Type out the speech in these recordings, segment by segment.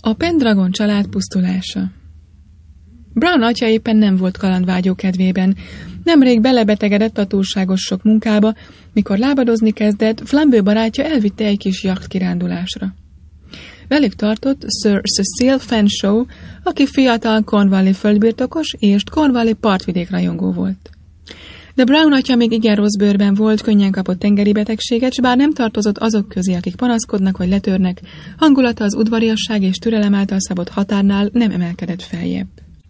A Pendragon család pusztulása. Brown atya éppen nem volt kalandvágyó kedvében. Nemrég belebetegedett a túlságos sok munkába, mikor lábadozni kezdett, Flambeau barátja elvitte egy kis jacht kirándulásra. Velük tartott Sir Cecil Fanshawe, aki fiatal Cornwalli földbirtokos és Cornwalli partvidék rajongó volt. De Brown atya még igen rossz bőrben volt, könnyen kapott tengeri betegséget, s bár nem tartozott azok közé, akik panaszkodnak vagy letörnek, hangulata az udvariasság és türelem által szabott határnál nem emelkedett feljebb.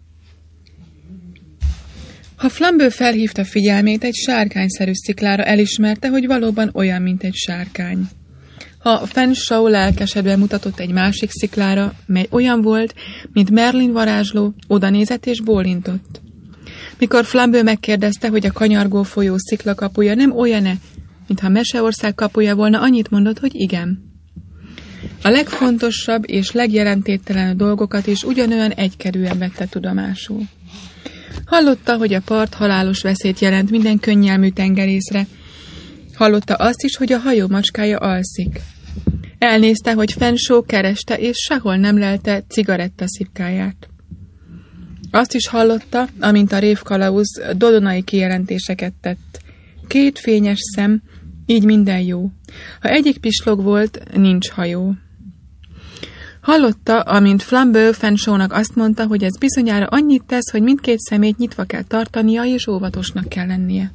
Ha Flambeau felhívta figyelmét egy sárkányszerű sziklára, elismerte, hogy valóban olyan, mint egy sárkány. Ha Fanshawe lelkesedve mutatott egy másik sziklára, mely olyan volt, mint Merlin varázsló, odanézett és bólintott. Mikor Flambeau megkérdezte, hogy a kanyargó folyó sziklakapuja nem olyan-e, mintha Meseország kapuja volna, annyit mondott, hogy igen. A legfontosabb és legjelentéktelenebb dolgokat is ugyanolyan egykedvűen vette tudomásul. Hallotta, hogy a part halálos veszélyt jelent minden könnyelmű tengerészre. Hallotta azt is, hogy a hajó macskája alszik. Elnézte, hogy Fanshawe kereste, és sehol nem lelte cigarettaszipkáját. Azt is hallotta, amint a révkalauz dodonai kijelentéseket tett. 2 fényes szem, így minden jó. Ha egyik pislog volt, nincs hajó. Hallotta, amint Flambeau Fanshawe-nak azt mondta, hogy ez bizonyára annyit tesz, hogy mindkét szemét nyitva kell tartania, és óvatosnak kell lennie.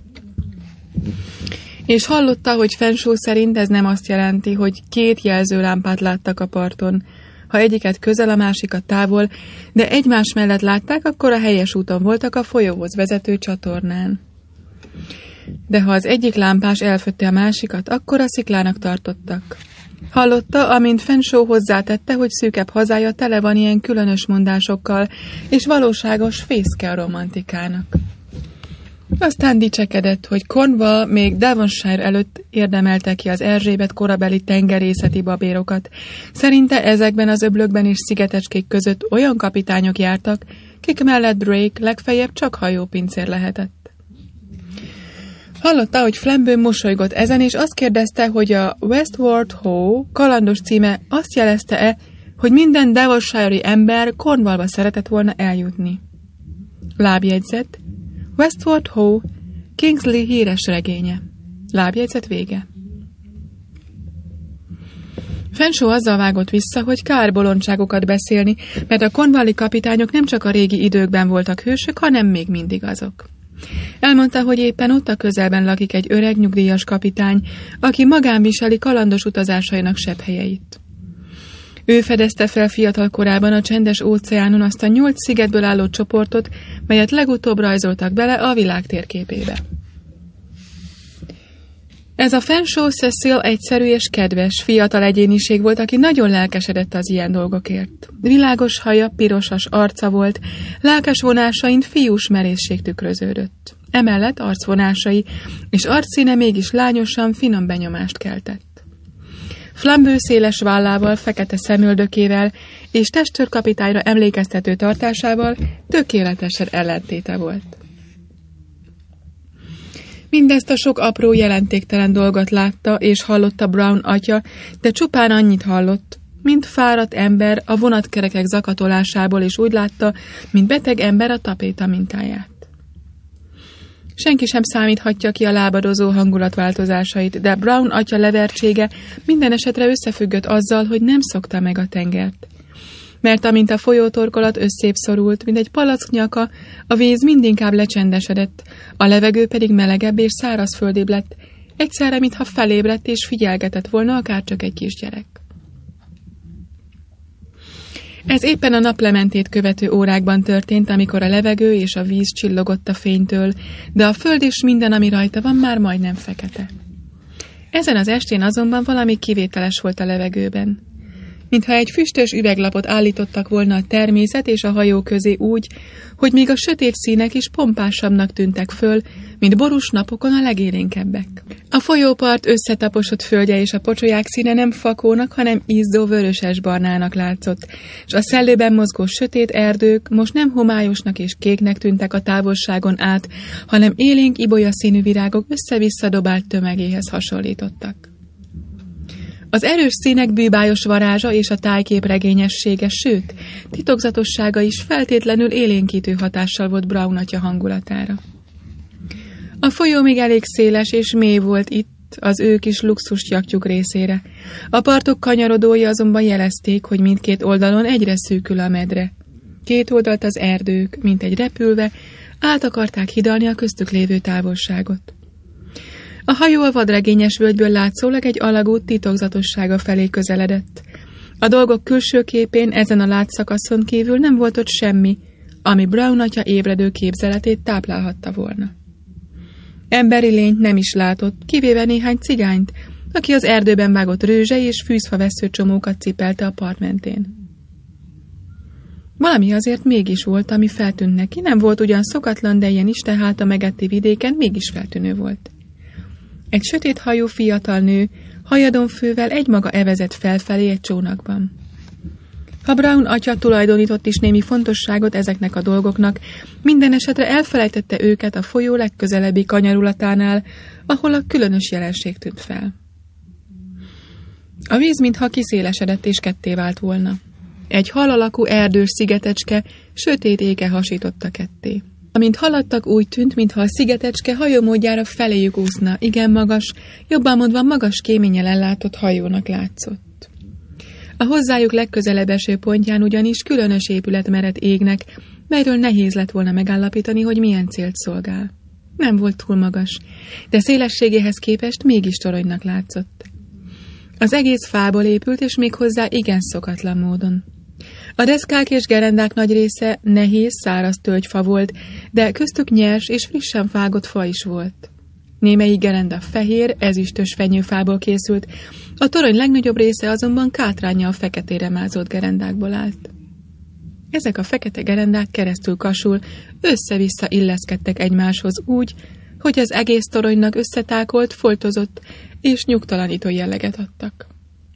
És hallotta, hogy Fanshawe szerint ez nem azt jelenti, hogy 2 jelzőlámpát láttak a parton. Ha egyiket közel, a másikat távol, de egymás mellett látták, akkor a helyes úton voltak a folyóhoz vezető csatornán. De ha az egyik lámpás elfötte a másikat, akkor a sziklának tartottak. Hallotta, amint Fanshawe hozzátette, hogy szűkebb hazája tele van ilyen különös mondásokkal, és valóságos fészke a romantikának. Aztán dicsekedett, hogy Cornwall még Devonshire előtt érdemelte ki az Erzsébet korabeli tengerészeti babérokat. Szerinte ezekben az öblökben és szigetecskék között olyan kapitányok jártak, kik mellett Drake legfeljebb csak hajópincér lehetett. Hallotta, hogy Flambeau mosolygott ezen, és azt kérdezte, hogy a Westward Ho kalandos címe azt jelezte-e, hogy minden Devonshire-i ember Cornwallba szeretett volna eljutni. Lábjegyzet: Westward Ho, Kingsley híres regénye. Lábjegyzet vége. Fanshawe azzal vágott vissza, hogy kár bolondságokat beszélni, mert a cornwalli kapitányok nem csak a régi időkben voltak hősök, hanem még mindig azok. Elmondta, hogy éppen ott a közelben lakik egy öreg nyugdíjas kapitány, aki magán viseli kalandos utazásainak sebhelyeit. Ő fedezte fel fiatal korában a csendes óceánon azt a 8 szigetből álló csoportot, melyet legutóbb rajzoltak bele a világ térképébe. Ez a Fanshawe Cecil egyszerű és kedves, fiatal egyéniség volt, aki nagyon lelkesedett az ilyen dolgokért. Világos haja, pirosas arca volt, lelkes vonásain fiús merészség tükröződött. Emellett arcvonásai és arcszíne mégis lányosan, finom benyomást keltett. Flambeau széles vállával, fekete szemöldökével és testőrkapitányra emlékeztető tartásával tökéletesen ellentéte volt. Mindezt a sok apró jelentéktelen dolgot látta és hallotta Brown atya, de csupán annyit hallott, mint fáradt ember a vonatkerekek zakatolásából, és úgy látta, mint beteg ember a tapéta mintáját. Senki sem számíthatja ki a lábadozó hangulatváltozásait, de Brown atya levertsége minden esetre összefüggött azzal, hogy nem szokta meg a tengert. Mert amint a folyótorkolat összébb szorult, mint egy palack nyaka, a víz mindinkább lecsendesedett, a levegő pedig melegebb és szárazföldibb lett, egyszerre, mintha felébredt és figyelgetett volna akárcsak egy kisgyerek. Ez éppen a naplementét követő órákban történt, amikor a levegő és a víz csillogott a fénytől, de a föld és minden, ami rajta van, már majdnem fekete. Ezen az estén azonban valami kivételes volt a levegőben. Mintha egy füstös üveglapot állítottak volna a természet és a hajó közé úgy, hogy még a sötét színek is pompásabbnak tűntek föl, mint borús napokon a legélénkebbek. A folyópart összetaposott földje és a pocsolyák színe nem fakónak, hanem izzó vöröses-barnának látszott, és a szellőben mozgó sötét erdők most nem homályosnak és kéknek tűntek a távolságon át, hanem élénk ibolya színű virágok össze-vissza dobált tömegéhez hasonlítottak. Az erős színek bűbájos varázsa és a tájkép regényessége, sőt, titokzatossága is feltétlenül élénkítő hatással volt Brown atya hangulatára. A folyó még elég széles és mély volt itt, az ő kis luxus yachtjuk részére. A partok kanyarodói azonban jelezték, hogy mindkét oldalon egyre szűkül a medre. Két oldalt az erdők, mint egy repülve, át akarták hidalni a köztük lévő távolságot. A hajó a vadregényes völgyből látszólag egy alagút titokzatossága felé közeledett. A dolgok külső képén ezen a látszakaszon kívül nem volt ott semmi, ami Brown atya ébredő képzeletét táplálhatta volna. Emberi lényt nem is látott, kivéve néhány cigányt, aki az erdőben vágott rőzsei és fűzfavesző csomókat cipelte a part mentén. Valami azért mégis volt, ami feltűnt neki, nem volt ugyan szokatlan, de ilyen istenháta megetti vidéken mégis feltűnő volt. Egy sötét hajú fiatal nő, hajadonfővel egymaga evezett felfelé egy csónakban. Ha Brown atya tulajdonított is némi fontosságot ezeknek a dolgoknak, minden esetre elfelejtette őket a folyó legközelebbi kanyarulatánál, ahol a különös jelenség tűnt fel. A víz mintha kiszélesedett és ketté vált volna. Egy hal alakú erdős szigetecske sötét éke hasította ketté. Amint haladtak, úgy tűnt, mintha a szigetecske hajómódjára feléjük úszna, igen magas, jobban mondva magas kéménnyel ellátott hajónak látszott. A hozzájuk legközelebb eső pontján ugyanis különös épület merett égnek, melyről nehéz lett volna megállapítani, hogy milyen célt szolgál. Nem volt túl magas, de szélességéhez képest mégis toronynak látszott. Az egész fából épült, és méghozzá igen szokatlan módon. A deszkák és gerendák nagy része nehéz, száraz tölgyfa volt, de köztük nyers és frissen vágott fa is volt. Némelyik gerenda fehér, ezüstös fenyőfából készült, a torony legnagyobb része azonban kátránnyal feketére mázott gerendákból állt. Ezek a fekete gerendák keresztül kasul, össze-vissza illeszkedtek egymáshoz úgy, hogy az egész toronynak összetákolt, foltozott és nyugtalanító jelleget adtak.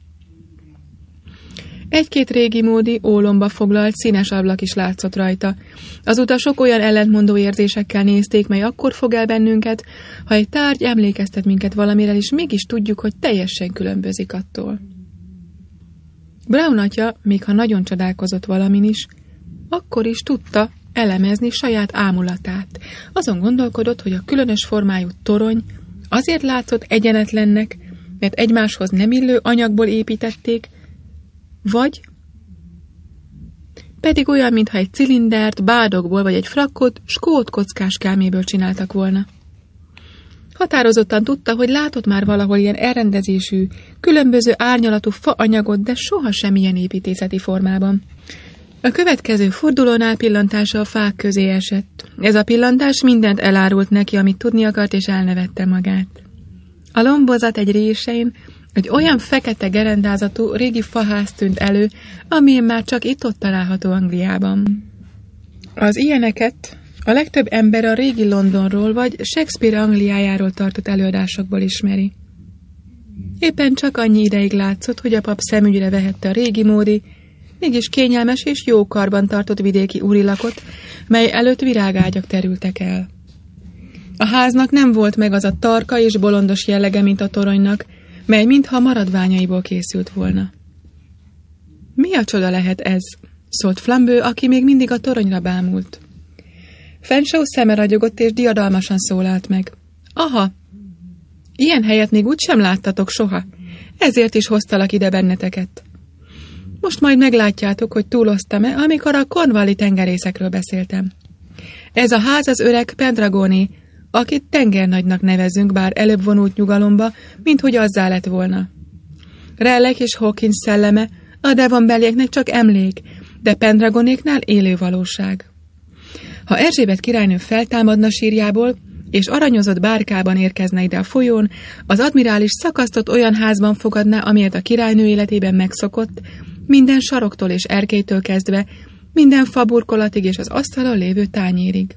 Egy-két régi módi, ólomba foglalt, színes ablak is látszott rajta. Az utasok olyan ellentmondó érzésekkel nézték, mely akkor fog el bennünket, ha egy tárgy emlékeztet minket valamire, és mégis tudjuk, hogy teljesen különbözik attól. Brown atya, még ha nagyon csodálkozott valamin is, akkor is tudta elemezni saját ámulatát. Azon gondolkodott, hogy a különös formájú torony azért látszott egyenetlennek, mert egymáshoz nem illő anyagból építették, vagy pedig olyan, mintha egy cilindert, bádogból vagy egy frakkot skót kockás kelméből csináltak volna. Határozottan tudta, hogy látott már valahol ilyen elrendezésű, különböző árnyalatú faanyagot, de soha semmilyen építészeti formában. A következő fordulónál pillantása a fák közé esett. Ez a pillantás mindent elárult neki, amit tudni akart, és elnevette magát. A lombozat egy résén egy olyan fekete gerendázatú régi faház tűnt elő, amilyen már csak itt-ott található Angliában. Az ilyeneket a legtöbb ember a régi Londonról vagy Shakespeare Angliájáról tartott előadásokból ismeri. Éppen csak annyi ideig látszott, hogy a pap szemügyre vehette a régi módi, mégis kényelmes és jó karban tartott vidéki úrilakot, mely előtt virágágyak terültek el. A háznak nem volt meg az a tarka és bolondos jellege, mint a toronynak, mely mintha maradványaiból készült volna. Mi a csoda lehet ez? Szólt Flambeau, aki még mindig a toronyra bámult. Fanshawe szeme ragyogott és diadalmasan szólalt meg. Aha, ilyen helyet még úgysem láttatok soha, ezért is hoztalak ide benneteket. Most majd meglátjátok, hogy túloztam-e, amikor a cornwalli tengerészekről beszéltem. Ez a ház az öreg Pendragoné, akit tengernagynak nevezünk, bár előbb vonult nyugalomba, mint hogy azzá lett volna. Raleigh és Hawkins szelleme a Devonbelieknek csak emlék, de Pendragonéknál élő valóság. Ha Erzsébet királynő feltámadna sírjából, és aranyozott bárkában érkezne ide a folyón, az admirális szakasztott olyan házban fogadná, amilyet a királynő életében megszokott, minden saroktól és erkélytől kezdve, minden faburkolatig és az asztalon lévő tányérig.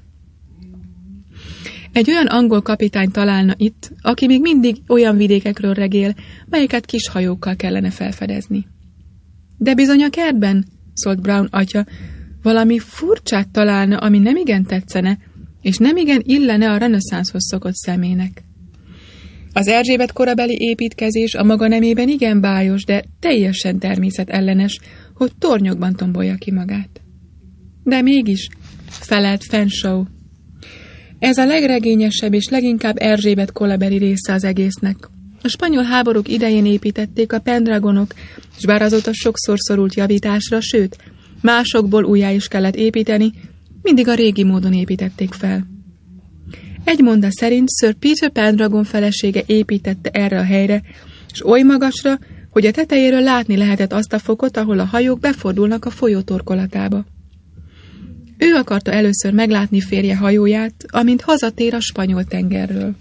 Egy olyan angol kapitány találna itt, aki még mindig olyan vidékekről regél, melyeket kis hajókkal kellene felfedezni. De bizony a kertben, szólt Brown atya, valami furcsát találna, ami nemigen tetszene, és nemigen illene a reneszánszhoz szokott személynek. Az Erzsébet korabeli építkezés a maga nemében igen bájos, de teljesen természetellenes, hogy tornyokban tombolja ki magát. De mégis, felelt Fanshawe. Ez a legregényesebb és leginkább Erzsébet korabeli része az egésznek. A spanyol háborúk idején építették a Pendragonok, és bár azóta sokszor szorult javításra, sőt, másokból újjá is kellett építeni, mindig a régi módon építették fel. Egy monda szerint Sir Peter Pendragon felesége építette erre a helyre, és oly magasra, hogy a tetejéről látni lehetett azt a fokot, ahol a hajók befordulnak a folyó torkolatába. Ő akarta először meglátni férje hajóját, amint hazatér a spanyol tengerről.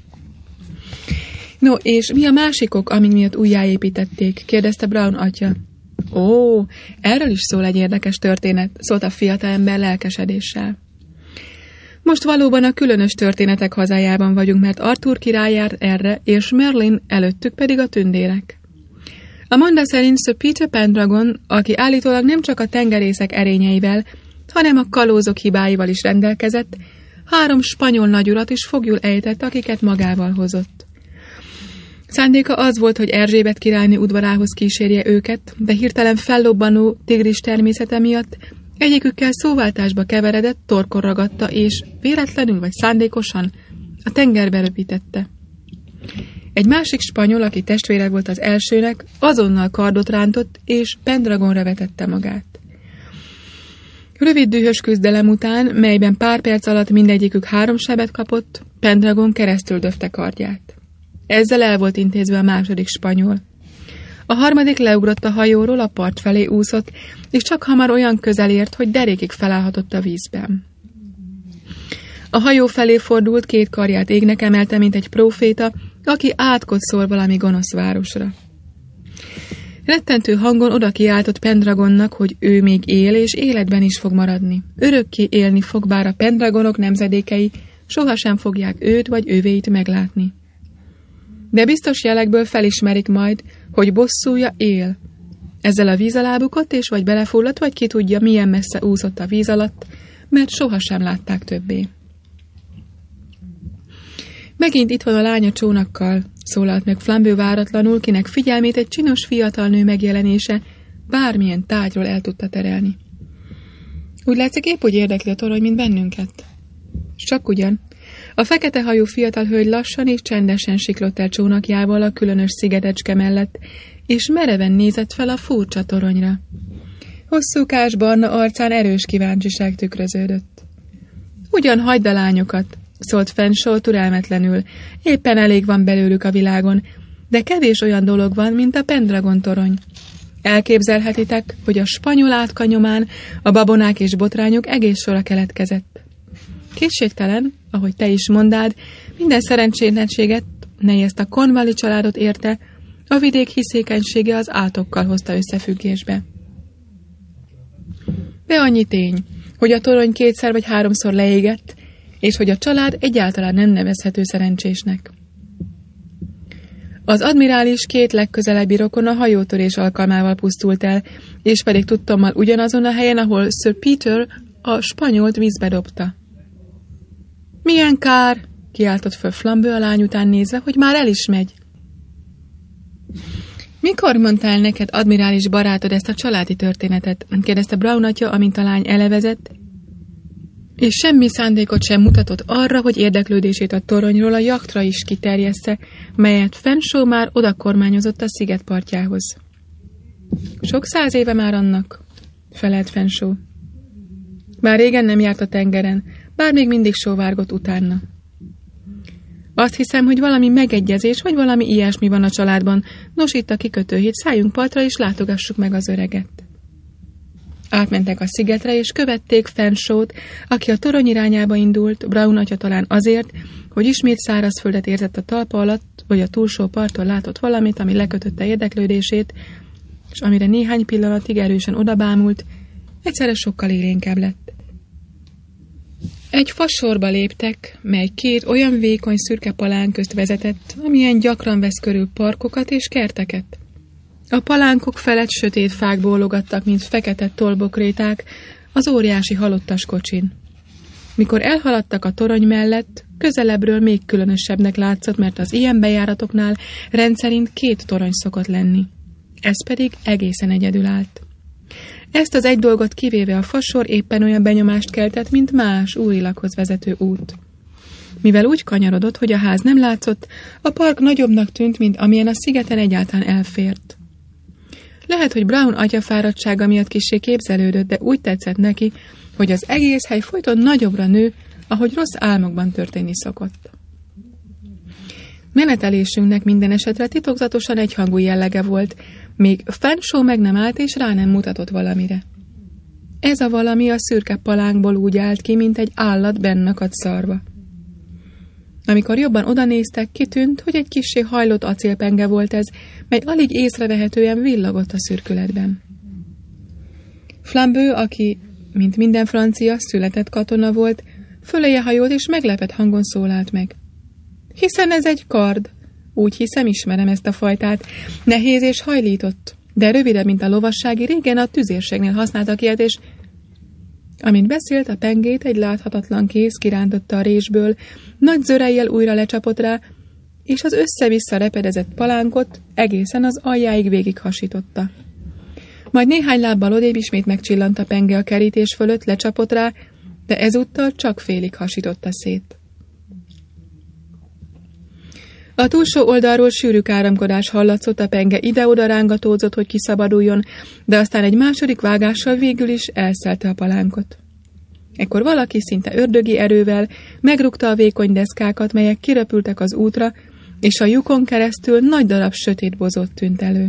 No, és mi a másik ok, amin miatt újjáépítették? Kérdezte Brown atya. Ó, erről is szól egy érdekes történet, szólt a fiatalember lelkesedéssel. Most valóban a különös történetek hazájában vagyunk, mert Arthur király járt erre, és Merlin, előttük pedig a tündérek. A monda szerint Sir Peter Pendragon, aki állítólag nem csak a tengerészek erényeivel, hanem a kalózok hibáival is rendelkezett, 3 spanyol nagyurat is foglyul ejtett, akiket magával hozott. Szándéka az volt, hogy Erzsébet királynő udvarához kísérje őket, de hirtelen fellobbanó tigris természete miatt egyikükkel szóváltásba keveredett, torkon ragadta, és véletlenül vagy szándékosan a tengerbe röpítette. Egy másik spanyol, aki testvére volt az elsőnek, azonnal kardot rántott, és Pendragonra vetette magát. Rövid dühös küzdelem után, melyben pár perc alatt mindegyikük 3 sebet kapott, Pendragon keresztül döfte kardját. Ezzel el volt intézve a második spanyol. A harmadik leugrott a hajóról, a part felé úszott, és csak hamar olyan közel ért, hogy derékig felállhatott a vízben. A hajó felé fordult, 2 karját égnek emelte, mint egy próféta, aki átkot szól valami gonosz városra. Rettentő hangon oda kiáltott Pendragonnak, hogy ő még él, és életben is fog maradni. Örökké élni fog, bár a Pendragonok nemzedékei sohasem fogják őt vagy övéit meglátni. De biztos jelekből felismerik majd, hogy bosszúja él. Ezzel a víz alá bukott, és vagy belefulladt, vagy ki tudja, milyen messze úszott a víz alatt, mert sohasem látták többé. Megint itt van a lány a csónakkal, szólalt meg Flambeau váratlanul, kinek figyelmét egy csinos fiatal nő megjelenése bármilyen tárgyról el tudta terelni. Úgy látszik, épp úgy érdekli a torony, mint bennünket. Csak ugyan. A fekete hajú fiatal hölgy lassan és csendesen siklott el csónakjával a különös szigetecske mellett, és mereven nézett fel a furcsa toronyra. Hosszúkás barna arcán erős kíváncsiság tükröződött. Ugyan hagyd a lányokat, szólt Fanshawe türelmetlenül, éppen elég van belőlük a világon, de kevés olyan dolog van, mint a Pendragon torony. Elképzelhetitek, hogy a spanyol átka nyomán a babonák és botrányok egész sora keletkezett. Kétségtelen, ahogy te is mondád, minden szerencsétlenséget, mely ezt a Cornwalli családot érte, a vidék hiszékenysége az átokkal hozta összefüggésbe. De annyi tény, hogy a torony 2-szer vagy 3-szor leégett, és hogy a család egyáltalán nem nevezhető szerencsésnek. Az admirális 2 legközelebbi rokon a hajótörés alkalmával pusztult el, és pedig tudtommal ugyanazon a helyen, ahol Sir Peter a spanyolt vízbe dobta. Milyen kár, kiáltott föl Flambeau a lány után nézve, hogy már el is megy. Mikor mondta el neked, admirális barátod, ezt a családi történetet? Kérdezte Brown atya, amint a lány elevezett, és semmi szándékot sem mutatott arra, hogy érdeklődését a toronyról a jachtra is kiterjessze, melyet Fanshawe már odakormányozott a sziget partjához. Sok 100 éve már annak, felelt Fanshawe. Már régen nem járt a tengeren, bár még mindig sóvárgott utána. Azt hiszem, hogy valami megegyezés, vagy valami ilyesmi van a családban. Nos, itt a kikötőhíd, szálljunk partra, és látogassuk meg az öreget. Átmentek a szigetre, és követték Fanshawe-t, aki a torony irányába indult, Brown atya talán azért, hogy ismét szárazföldet érzett a talpa alatt, vagy a túlsó parton látott valamit, ami lekötötte érdeklődését, és amire néhány pillanatig erősen odabámult, egyszerre sokkal élénkebb lett. Egy fasorba léptek, mely 2 olyan vékony szürke palánk közt vezetett, amilyen gyakran vesz körül parkokat és kerteket. A palánkok felett sötét fák bólogattak, mint fekete tollbokréták az óriási halottas kocsin. Mikor elhaladtak a torony mellett, Közelebbről még különösebbnek látszott, mert az ilyen bejáratoknál rendszerint 2 torony szokott lenni. Ez pedig egészen egyedül állt. Ezt az egy dolgot kivéve a fasor éppen olyan benyomást keltett, mint más úrilakhoz vezető út. Mivel úgy kanyarodott, hogy a ház nem látszott, a park nagyobbnak tűnt, mint amilyen a szigeten egyáltalán elfért. Lehet, hogy Brown agyafáradtsága miatt kissé képzelődött, de úgy tetszett neki, hogy az egész hely folyton nagyobbra nő, ahogy rossz álmokban történni szokott. Menetelésünknek minden esetre titokzatosan egyhangú jellege volt, még Fanshawe meg nem állt és rá nem mutatott valamire. Ez a valami a szürke palánkból úgy állt ki, mint egy állat bennakadt szarva. Amikor jobban odanéztek, kitűnt, hogy egy kissé hajlott acélpenge volt ez, mely alig észrevehetően villogott a szürkületben. Flambeau, aki, mint minden francia, született katona volt, föléje hajolt és meglepett hangon szólalt meg. Hiszen ez egy kard. Úgy hiszem, ismerem ezt a fajtát. Nehéz és hajlított, de rövidebb, mint a lovassági, régen a tüzérségnél használtak ilyet, és amint beszélt, a pengét egy láthatatlan kéz kirántotta a résből, nagy zörejjel újra lecsapott rá, és az össze-vissza repedezett palánkot egészen az aljáig végighasította. Majd néhány lábbal odébb ismét megcsillant a penge a kerítés fölött, lecsapott rá, de ezúttal csak félig hasította szét. A túlsó oldalról sűrű áramkodás hallatszott, a penge ide-oda rángatózott, hogy kiszabaduljon, de aztán egy második vágással végül is elszelte a palánkot. Ekkor valaki szinte ördögi erővel megrúgta a vékony deszkákat, melyek kirepültek az útra, és a lyukon keresztül nagy darab sötét bozót tűnt elő.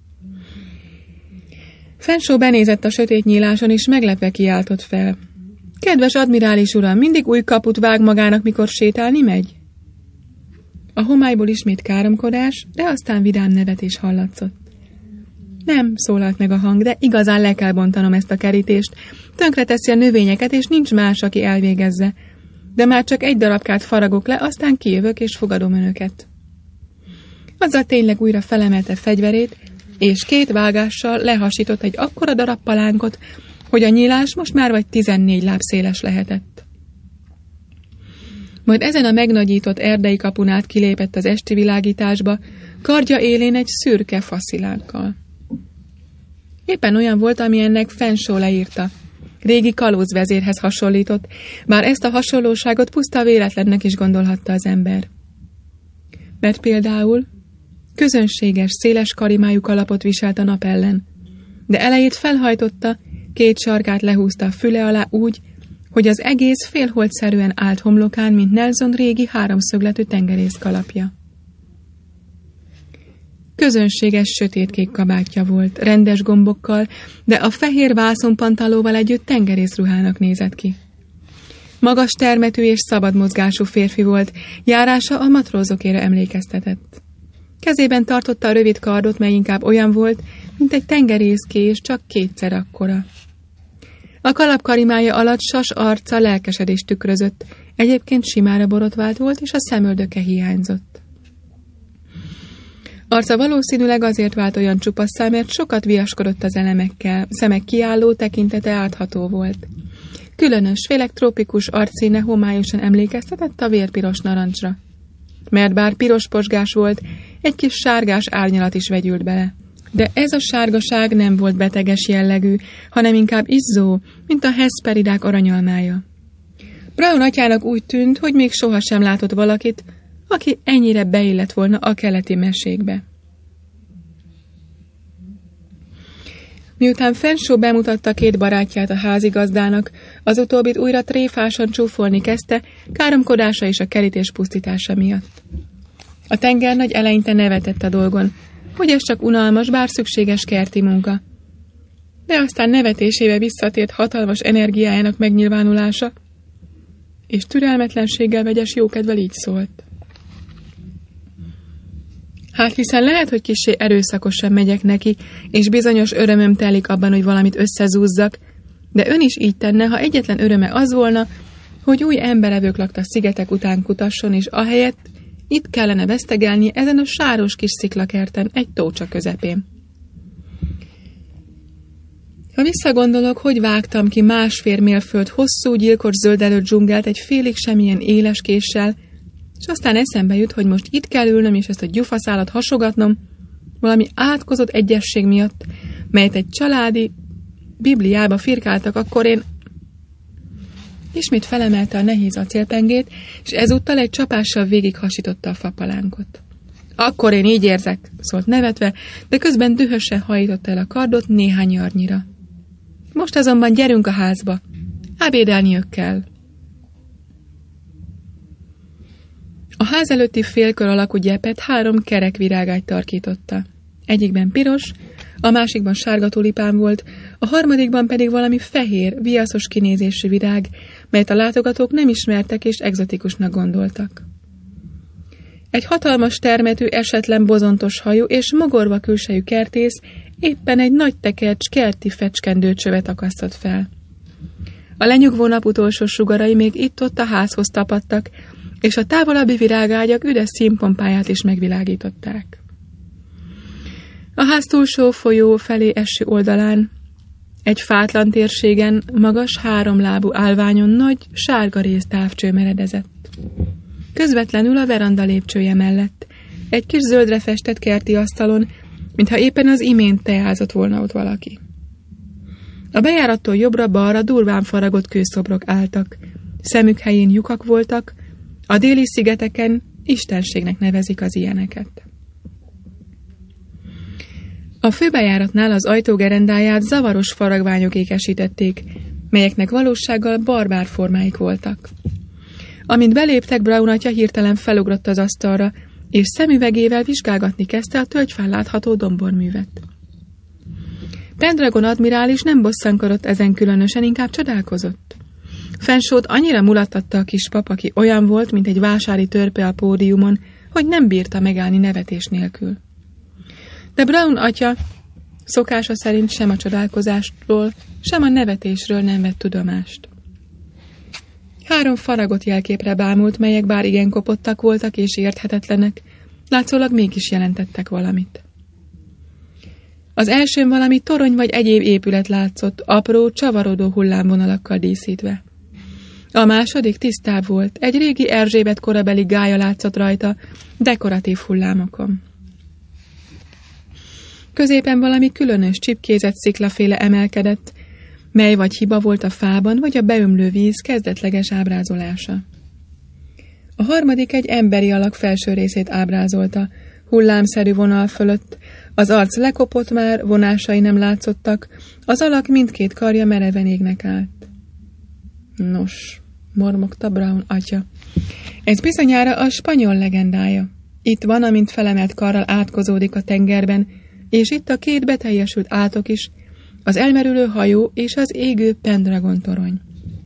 Fanshawe benézett a sötét nyíláson, és meglepve kiáltott fel. Kedves admirális uram, mindig új kaput vág magának, mikor sétálni megy? A homályból ismét káromkodás, de aztán vidám nevetés hallatszott. Nem, szólalt meg a hang, de igazán le kell bontanom ezt a kerítést. Tönkreteszi a növényeket, és nincs más, aki elvégezze. De már csak egy darabkát faragok le, aztán kijövök, és fogadom önöket. Azzal tényleg újra felemelte fegyverét, és 2 vágással lehasított egy akkora darab palánkot, hogy a nyílás most már vagy 14 láb széles lehetett. Majd ezen a megnagyított erdei kapun át kilépett az esti világításba, kardja élén egy szürke faszilánkkal. Éppen olyan volt, ami ennek Fanshawe leírta. Régi kalózvezérhez hasonlított, bár ezt a hasonlóságot puszta véletlennek is gondolhatta az ember. Mert például közönséges, széles karimájú kalapot viselt a nap ellen, de elejét felhajtotta, 2 sarkát lehúzta a füle alá úgy, hogy az egész félholtszerűen állt homlokán, mint Nelson régi 3-szögletű tengerész kalapja. Közönséges sötétkék kabátja volt, rendes gombokkal, de a fehér vászonpantalóval együtt tengerészruhának nézett ki. Magas termetű és szabad mozgású férfi volt, járása a matrózokére emlékeztetett. Kezében tartotta a rövid kardot, mely inkább olyan volt, mint egy tengerészkés, csak 2-szer akkora. A kalap karimája alatt sas arca lelkesedést tükrözött, egyébként simára borotvált volt, és a szemöldöke hiányzott. Arca valószínűleg azért vált olyan csupasszá, mert sokat viaskodott az elemekkel, szemek kiálló, tekintete átható volt. Különös, félek trópikus arcszíne homályosan emlékeztetett a vérpiros narancsra. Mert bár piros posgás volt, egy kis sárgás árnyalat is vegyült bele. De ez a sárgaság nem volt beteges jellegű, hanem inkább izzó, mint a hesperidák aranyalmája. Brown atyának úgy tűnt, hogy még sohasem látott valakit, aki ennyire beillett volna a keleti mesékbe. Miután Fanshawe bemutatta 2 barátját a házigazdának, az utóbbit újra tréfásan csúfolni kezdte, káromkodása és a kerítés pusztítása miatt. A tengernagy eleinte nevetett a dolgon, hogy ez csak unalmas, bár szükséges kerti munka. De aztán nevetésébe visszatért hatalmas energiájának megnyilvánulása, és türelmetlenséggel vegyes jókedvel így szólt. Hát hiszen lehet, hogy kissé erőszakosan megyek neki, és bizonyos örömöm telik abban, hogy valamit összezúzzak, de ön is így tenne, ha egyetlen öröme az volna, hogy új emberevők lakta szigetek után kutasson, és ahelyett itt kellene vesztegelni ezen a sáros kis sziklakerten egy tócsa közepén. Ha visszagondolok, hogy vágtam ki 1,5 mérföld hosszú, gyilkos zöldelő dzsungelt egy félig semmilyen éles késsel, és aztán eszembe jut, hogy most itt kell ülnöm, és ezt a gyufaszálat hasogatnom, valami átkozott egyesség miatt, melyet egy családi bibliába firkáltak, akkor én... Ismét felemelte a nehéz acélpengét, és ezúttal egy csapással végighasította a fapalánkot. Akkor én így érzek, szólt nevetve, de közben dühösen hajította el a kardot néhány jarnyira. Most azonban gyerünk a házba. Ebédelniük kell. A ház előtti félkör alakú gyepet 3 kerek virágágy tarkította. Egyikben piros, a másikban sárga tulipán volt, a harmadikban pedig valami fehér, viaszos kinézésű virág, melyet a látogatók nem ismertek és egzotikusnak gondoltak. Egy hatalmas termetű, esetlen bozontos hajú és mogorva külsejű kertész éppen egy nagy tekercs kerti fecskendőcsövet akasztott fel. A lenyugvó nap utolsó sugarai még itt-ott a házhoz tapadtak, és a távolabbi virágágyak üdes színpompáját is megvilágították. A ház túlsó folyó felé eső oldalán, egy fátlan térségen, magas 3 lábú állványon nagy, sárga rész távcső meredezett. Közvetlenül a veranda lépcsője mellett, egy kis zöldre festett kerti asztalon, mintha éppen az imént teázott volna ott valaki. A bejárattól jobbra-balra durván faragott kőszobrok álltak, szemük helyén lyukak voltak, a déli szigeteken istenségnek nevezik az ilyeneket. A főbejáratnál az ajtó gerendáját zavaros faragványok ékesítették, melyeknek valósággal barbár formáik voltak. Amint beléptek, Brown atya hirtelen felugrott az asztalra, és szemüvegével vizsgálgatni kezdte a tölgyfán látható domborművet. Pendragon admirális nem bosszankodott ezen különösen, inkább csodálkozott. Fensót annyira mulattatta a kis pap, aki olyan volt, mint egy vásári törpe a pódiumon, hogy nem bírta megállni nevetés nélkül. De Brown atya szokása szerint sem a csodálkozástól, sem a nevetésről nem vett tudomást. 3 faragott jelképre bámult, melyek bár igen kopottak voltak és érthetetlenek, látszólag mégis jelentettek valamit. Az elsőn valami torony vagy egyéb épület látszott, apró, csavarodó hullámvonalakkal díszítve. A második tisztább volt, egy régi Erzsébet korabeli gálya látszott rajta, dekoratív hullámokon. Középen valami különös csipkézett sziklaféle emelkedett, mely vagy hiba volt a fában, vagy a beömlő víz kezdetleges ábrázolása. A harmadik egy emberi alak felső részét ábrázolta, hullámszerű vonal fölött, az arc lekopott már, vonásai nem látszottak, az alak mindkét karja mereven égnek állt. Nos, mormogta Brown atya. Ez bizonyára a spanyol legendája. Itt van, amint felemelt karral átkozódik a tengerben, és itt a 2 beteljesült átok is, az elmerülő hajó és az égő Pendragon torony.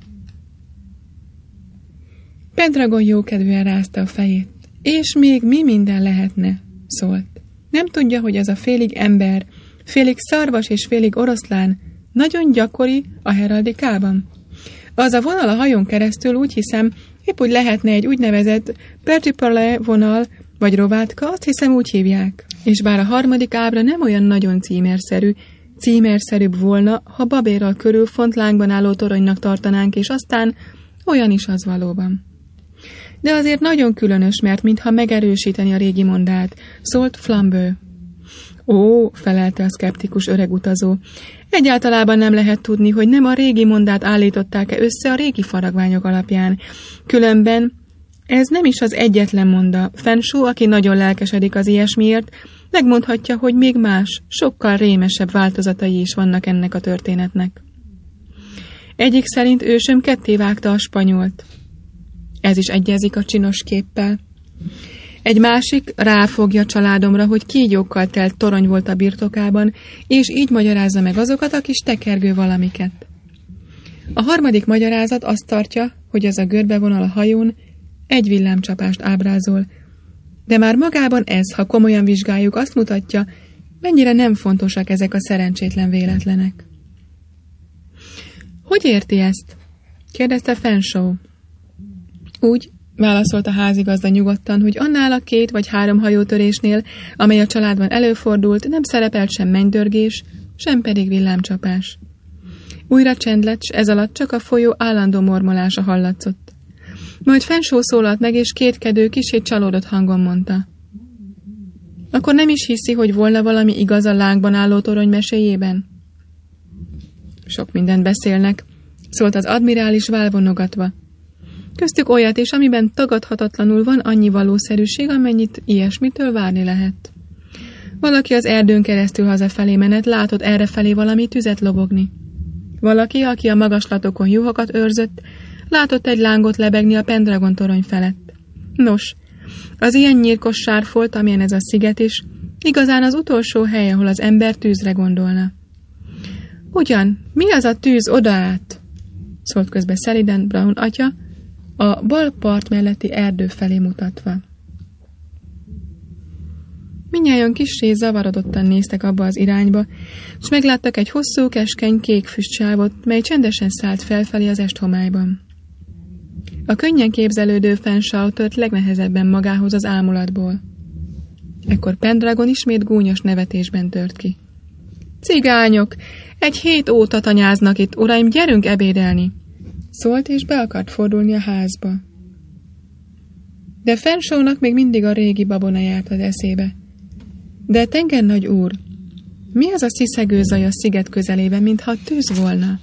Pendragon jókedvűen rázta a fejét. És még mi minden lehetne, szólt. Nem tudja, hogy az a félig ember, félig szarvas és félig oroszlán nagyon gyakori a heraldikában. Az a vonal a hajón keresztül, úgy hiszem, épp úgy lehetne egy úgynevezett pertipale vonal vagy rovátka, azt hiszem úgy hívják. És bár a harmadik ábra nem olyan nagyon címerszerűbb volna, ha Babérral körül fontlángban álló toronynak tartanánk, és aztán olyan is az valóban. De azért nagyon különös, mert mintha megerősíteni a régi mondát, szólt Flambeau. Ó, felelte a szkeptikus öreg utazó, egyáltalában nem lehet tudni, hogy nem a régi mondát állították-e össze a régi faragványok alapján. Különben ez nem is az egyetlen monda. Fensó, aki nagyon lelkesedik az ilyesmiért, megmondhatja, hogy még más, sokkal rémesebb változatai is vannak ennek a történetnek. Egyik szerint ősöm ketté vágta a spanyolt. Ez is egyezik a csinos képpel. Egy másik ráfogja családomra, hogy kígyókkal telt torony volt a birtokában, és így magyarázza meg azokat a kis tekergő valamiket. A harmadik magyarázat azt tartja, hogy az a görbevonal a hajón egy villámcsapást ábrázol, de már magában ez, ha komolyan vizsgáljuk, azt mutatja, mennyire nem fontosak ezek a szerencsétlen véletlenek. Hogy érti ezt? Kérdezte Fanshawe. Úgy, válaszolt a házigazda nyugodtan, hogy annál a 2 vagy 3 hajótörésnél, amely a családban előfordult, nem szerepelt sem mennydörgés, sem pedig villámcsapás. Újra csend lett, s ez alatt csak a folyó állandó mormolása hallatszott. Majd Fanshawe szólalt meg, és kétkedő, kissé csalódott hangon mondta. Akkor nem is hiszi, hogy volna valami igaz a lángban álló torony meséjében? Sok mindent beszélnek, szólt az admirális válvonogatva. Köztük olyat is, amiben tagadhatatlanul van annyi valószerűség, amennyit ilyesmitől várni lehet. Valaki az erdőn keresztül hazafelé menet, látott errefelé valami tüzet lobogni. Valaki, aki a magaslatokon juhokat őrzött, látott egy lángot lebegni a Pendragon torony felett. Nos, az ilyen nyírkos sárfolt, amilyen ez a sziget is, igazán az utolsó hely, ahol az ember tűzre gondolna. Ugyan, mi az a tűz oda át? Szólt közbe Sheridan Brown atya, a bal part melletti erdő felé mutatva. Mindnyájan kissé zavarodottan néztek abba az irányba, és megláttak egy hosszú, keskeny, kék füstsávot, mely csendesen szállt felfelé az esthomályban. A könnyen képzelődő Fanshawe tört legnehezebben magához az ámulatból. Ekkor Pendragon ismét gúnyos nevetésben tört ki. Cigányok! 1 hét óta tanyáznak itt, uraim, gyerünk ebédelni! Szólt, és be akart fordulni a házba. De Fanshawe-nak még mindig a régi babona járt az eszébe. De tengernagy úr, mi az a sziszegő zaj a sziget közelében, mintha tűz volna?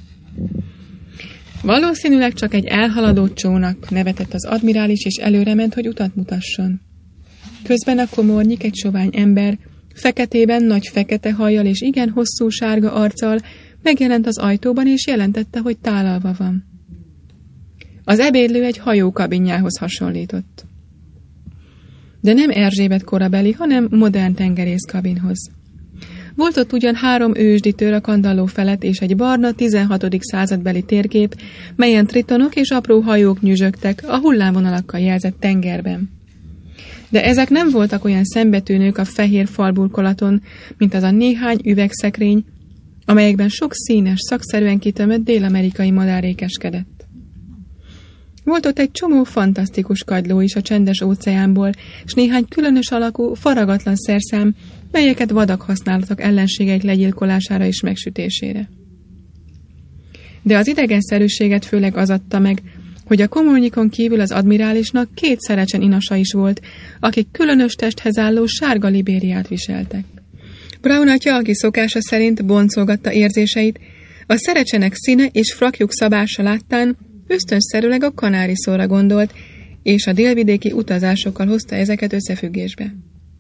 Valószínűleg csak egy elhaladó csónak, nevetett az admirális, és előrement, hogy utat mutasson. Közben a komornyik, egy sovány ember, feketében, nagy fekete hajjal és igen hosszú sárga arccal megjelent az ajtóban, és jelentette, hogy tálalva van. Az ebédlő egy hajó kabinjához hasonlított. De nem Erzsébet korabeli, hanem modern tengerész kabinhoz. Volt ott ugyan 3 ősditőr a kandalló felett, és egy barna 16. századbeli térkép, melyen tritonok és apró hajók nyüzsögtek a hullámvonalakkal jelzett tengerben. De ezek nem voltak olyan szembetűnők a fehér falburkolaton, mint az a néhány üvegszekrény, amelyekben sok színes, szakszerűen kitömött dél-amerikai madár ékeskedett. Volt ott egy csomó fantasztikus kagyló is a csendes óceánból, és néhány különös alakú, faragatlan szerszám, melyeket vadak használtak ellenségeik legyilkolására és megsütésére. De az idegenszerűséget főleg az adta meg, hogy a komornyikon kívül az admirálisnak 2 szerecsen inasa is volt, akik különös testhez álló sárga libériát viseltek. Brown atya, aki szokása szerint boncolgatta érzéseit, a szerecsenek színe és frakjuk szabása láttán ösztönszerűleg a kanáriszóra gondolt, és a délvidéki utazásokkal hozta ezeket összefüggésbe.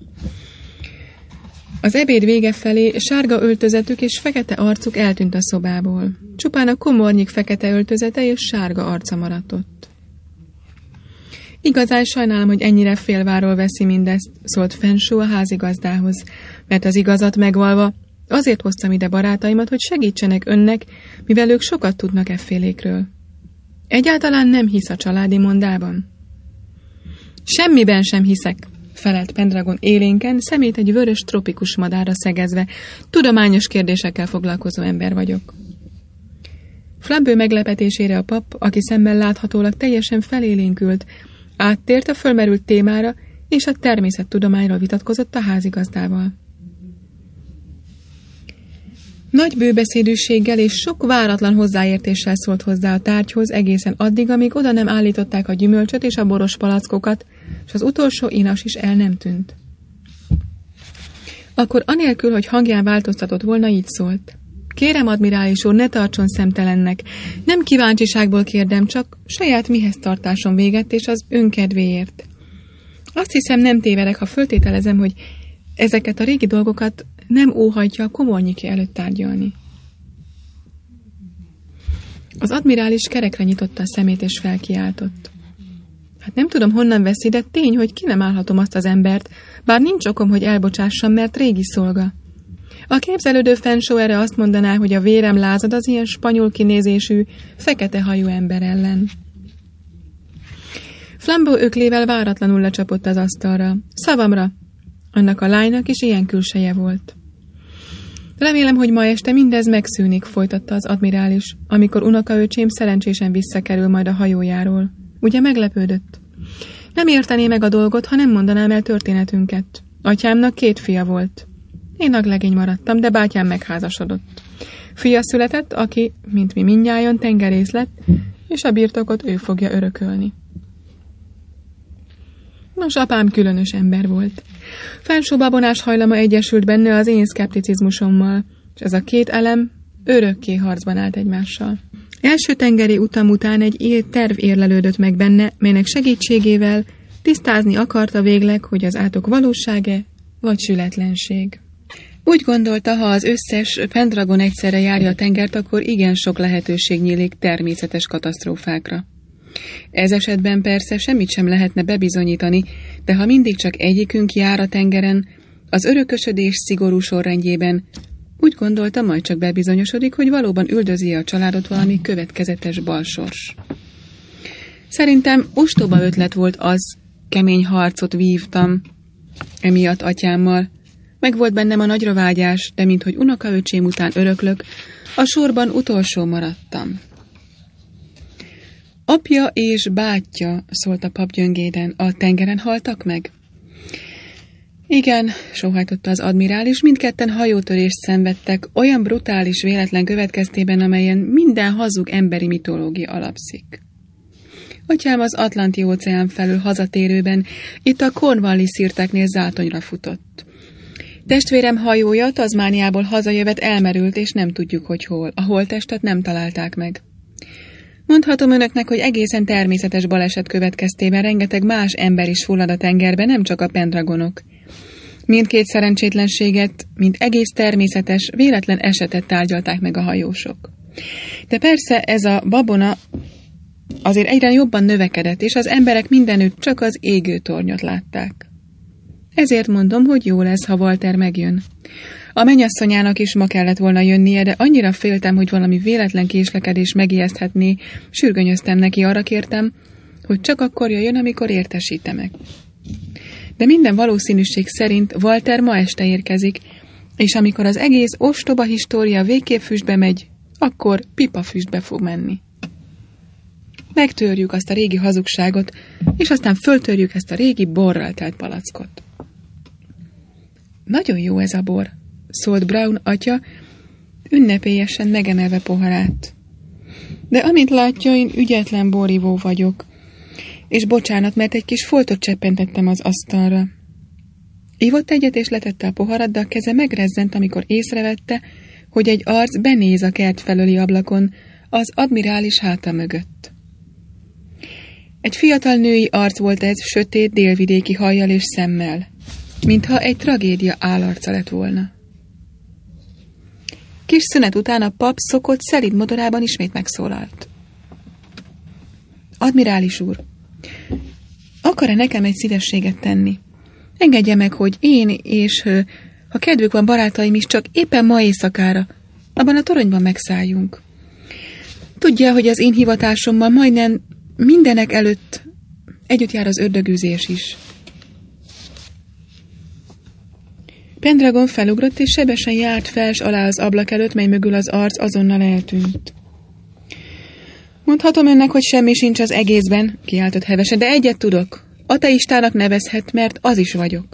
Az ebéd vége felé sárga öltözetük és fekete arcuk eltűnt a szobából. Csupán a komornyik fekete öltözete és sárga arca maradt ott. Igazán sajnálom, hogy ennyire félváról veszi mindezt, szólt Fanshawe a házigazdához, mert az igazat megvalva azért hoztam ide barátaimat, hogy segítsenek önnek, mivel ők sokat tudnak effélékről. Egyáltalán nem hisz a családi mondában. Semmiben sem hiszek, felelt Pendragon élénken, szemét egy vörös tropikus madárra szegezve. Tudományos kérdésekkel foglalkozó ember vagyok. Flambő meglepetésére a pap, aki szemmel láthatólag teljesen felélénkült, áttért a fölmerült témára, és a természettudományról vitatkozott a házigazdával. Nagy bőbeszédűséggel és sok váratlan hozzáértéssel szólt hozzá a tárgyhoz egészen addig, amíg oda nem állították a gyümölcsöt és a boros palackokat, és az utolsó inas is el nem tűnt. Akkor anélkül, hogy hangján változtatott volna, így szólt. Kérem, admirális úr, ne tartson szemtelennek. Nem kíváncsiságból kérdem, csak saját mihez tartásom véget, és az önkedvéért. Azt hiszem, nem tévedek, ha föltételezem, hogy ezeket a régi dolgokat nem óhajtja a komornyiki előtt tárgyalni. Az admirális kerekre nyitotta a szemét és felkiáltott. Hát nem tudom, honnan veszi, de tény, hogy ki nem állhatom azt az embert, bár nincs okom, hogy elbocsássam, mert régi szolga. A képzelődő Fanshawe erre azt mondaná, hogy a vérem lázad az ilyen spanyol kinézésű, fekete hajú ember ellen. Flambeau öklével váratlanul lecsapott az asztalra. Szavamra! Annak a lánynak is ilyen külseje volt. Remélem, hogy ma este mindez megszűnik, folytatta az admirális, amikor unokaöcsém szerencsésen visszakerül majd a hajójáról. Ugye meglepődött? Nem értené meg a dolgot, ha nem mondanám el történetünket. Atyámnak 2 fia volt. Én aglegény maradtam, de bátyám megházasodott. Fia született, aki, mint mi mindnyájan, tengerész lett, és a birtokot ő fogja örökölni. Nos, apám különös ember volt. Felső babonás hajlama egyesült benne az én szkepticizmusommal, és ez a két elem örökké harcban állt egymással. Első tengeri utam után egy terv érlelődött meg benne, melynek segítségével tisztázni akarta végleg, hogy az átok valóság-e, vagy sületlenség. Úgy gondolta, ha az összes Pendragon egyszerre járja a tengert, akkor igen sok lehetőség nyílik természetes katasztrófákra. Ez esetben persze semmit sem lehetne bebizonyítani, de ha mindig csak egyikünk jár a tengeren, az örökösödés szigorú sorrendjében, úgy gondolta, majd csak bebizonyosodik, hogy valóban üldözi a családot valami következetes balsors. Szerintem ostoba ötlet volt az, kemény harcot vívtam emiatt atyámmal. Meg volt bennem a nagyra vágyás, de minthogy unokaöcsém után öröklök, a sorban utolsó maradtam. Apja és bátyja, szólt a pap gyöngéden, a tengeren haltak meg? Igen, sóhajtotta az admirális, mindketten hajótörést szenvedtek, olyan brutális véletlen következtében, amelyen minden hazug emberi mitológia alapszik. Atyám az Atlanti-óceán felől hazatérőben, itt a Cornwalli szirteknél zátonyra futott. Testvérem hajója Tasmániából hazajövet elmerült, és nem tudjuk, hogy hol. A holttestet nem találták meg. Mondhatom önöknek, hogy egészen természetes baleset következtében rengeteg más ember is fullad a tengerbe, nem csak a Pendragonok. Mindkét szerencsétlenséget, mint egész természetes, véletlen esetet tárgyalták meg a hajósok. De persze ez a babona azért egyre jobban növekedett, és az emberek mindenütt csak az égő tornyot látták. Ezért mondom, hogy jó lesz, ha Walter megjön. A mennyasszonyának is ma kellett volna jönnie, de annyira féltem, hogy valami véletlen késlekedés megijeszthetné, sürgönyöztem neki, arra kértem, hogy csak akkor jöjjön, amikor értesítemek. De minden valószínűség szerint Walter ma este érkezik, és amikor az egész ostoba história végképp füstbe megy, akkor pipa füstbe fog menni. Megtörjük azt a régi hazugságot, és aztán föltörjük ezt a régi borral telt palackot. Nagyon jó ez a bor, szólt Brown atya, ünnepélyesen megemelve poharát. De amint látja, én ügyetlen borivó vagyok, és bocsánat, mert egy kis foltot cseppentettem az asztalra. Ivott egyet, és letette a poharat, de a keze megrezzent, amikor észrevette, hogy egy arc benéz a kert felőli ablakon, az admirális háta mögött. Egy fiatal női arc volt ez, sötét, délvidéki hajjal és szemmel, mintha egy tragédia állarca lett volna. Kis szünet után a pap szokott szelíd modorában ismét megszólalt. Admirális úr, akar-e nekem egy szívességet tenni? Engedje meg, hogy én és, ha kedvük van barátaim is, csak éppen ma éjszakára, abban a toronyban megszálljunk. Tudja, hogy az én hivatásommal majdnem mindenek előtt együtt jár az ördögűzés is. Pendragon felugrott, és sebesen járt fels alá az ablak előtt, mely mögül az arc azonnal eltűnt. Mondhatom önnek, hogy semmi sincs az egészben, kiáltott hevesen, de egyet tudok. Ateistának nevezhet, mert az is vagyok.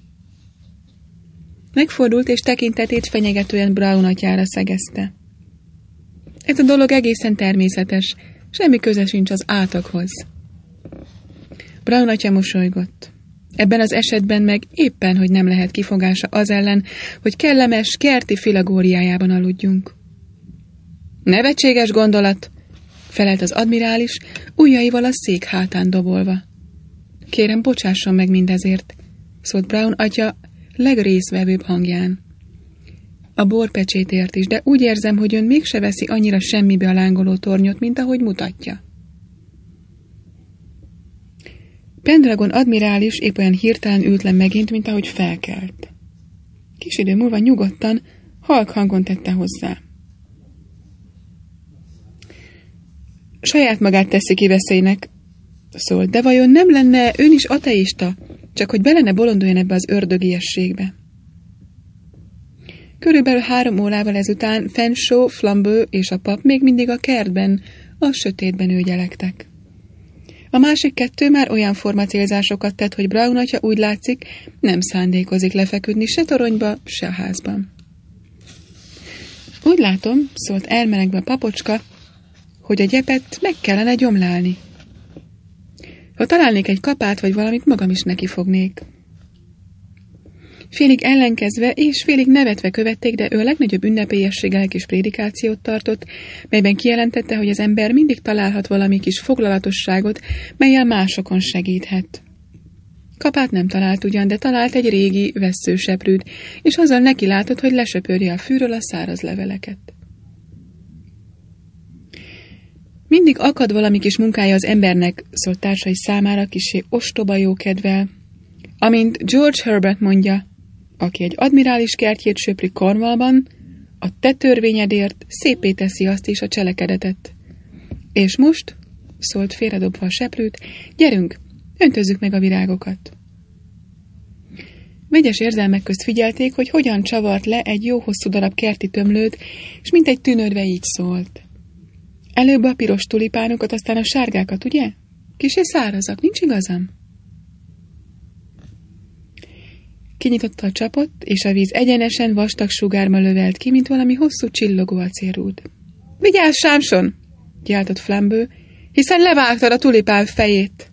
Megfordult, és tekintetét fenyegetően Brown atyára szegezte. Ez a dolog egészen természetes, semmi köze sincs az átokhoz. Brown atya mosolygott. Ebben az esetben meg éppen, hogy nem lehet kifogása az ellen, hogy kellemes, kerti filagóriájában aludjunk. Nevetséges gondolat, felelt az admirális, ujjaival a szék hátán dobolva. Kérem, bocsásson meg mindezért, szólt Brown atya legrészvevőbb hangján. A borpecsétért is, de úgy érzem, hogy ön mégse veszi annyira semmibe a lángoló tornyot, mint ahogy mutatja. Pendragon admirális épp olyan hirtelen ült le megint, mint ahogy felkelt. Kis idő múlva nyugodtan, halk hangon tette hozzá. Saját magát teszi ki veszélynek, szólt, de vajon nem lenne ön is ateista, csak hogy be lenne bolonduljon ebbe az ördögiességbe? Körülbelül 3 órával ezután Fanshawe, Flambeau és a pap még mindig a kertben, a sötétben ügyelektek. A másik 2 már olyan formacélzásokat tett, hogy Brown atya úgy látszik, nem szándékozik lefeküdni se toronyba, se a házban. Úgy látom, szólt elmelegbe a papocska, hogy a gyepet meg kellene gyomlálni. Ha találnék egy kapát vagy valamit, magam is nekifognék. Félig ellenkezve és félig nevetve követték, de ő a legnagyobb ünnepélyességgel kis prédikációt tartott, melyben kijelentette, hogy az ember mindig találhat valami kis foglalatosságot, mellyel másokon segíthet. Kapát nem talált ugyan, de talált egy régi vesszőseprűt, és azzal neki látott, hogy lesöpörje a fűről a száraz leveleket. Mindig akad valami kis munkája az embernek, szólt társai számára kissé ostoba jókedvel. Amint George Herbert mondja, aki egy admirális kertjét söpri Cornwallban, a te törvényedért szépé teszi azt is a cselekedetet. És most, szólt félredobva a seprűt, gyerünk, öntözzük meg a virágokat. Vegyes érzelmek közt figyelték, hogy hogyan csavart le egy jó hosszú darab kerti tömlőt, és mintegy tűnődve így szólt. Előbb a piros tulipánokat, aztán a sárgákat, ugye? Kissé szárazak, nincs igazam? Kinyitotta a csapot, és a víz egyenesen vastag sugárma lövelt ki, mint valami hosszú csillogó acélrúd. Vigyázz, Sámson! Kiáltott Flambeau, hiszen levágtad a tulipán fejét.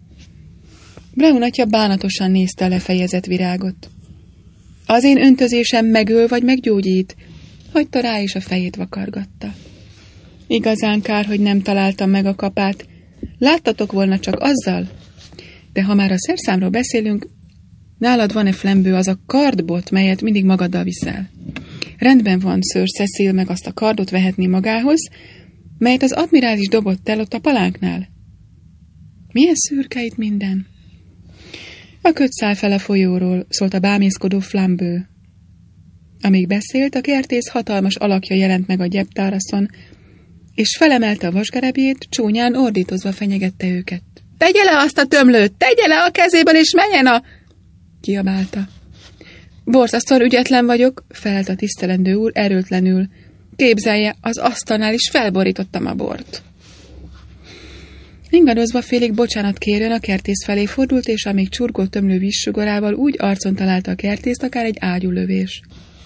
Brown atya bánatosan nézte a lefejezett virágot. Az én öntözésem megöl vagy meggyógyít, hagyta rá, és a fejét vakargatta. Igazán kár, hogy nem találtam meg a kapát. Láttatok volna csak azzal? De ha már a szerszámról beszélünk, nálad van-e, Flambeau, az a kardbot, melyet mindig magaddal viszel? Rendben van, Sir Cecil meg azt a kardot vehetné magához, melyet az admirális dobott el ott a palánknál. Milyen szürke itt minden? A köt száll fel a folyóról, szólt a bámészkodó Flambeau. Amíg beszélt, a kertész hatalmas alakja jelent meg a gyeptáraszon, és felemelte a vasgerebjét, csúnyán ordítozva fenyegette őket. Tegye le azt a tömlőt! Tegye le a kezéből, és menjen a... kiabálta. Borzasztóan ügyetlen vagyok, felelt a tisztelendő úr erőtlenül. Képzelje, az asztalnál is felborítottam a bort. Ingadozva félig bocsánat kérőn a kertész felé fordult, és amíg csurgó tömlő vízsugorával úgy arcon találta a kertészt, akár egy ágyúlövés.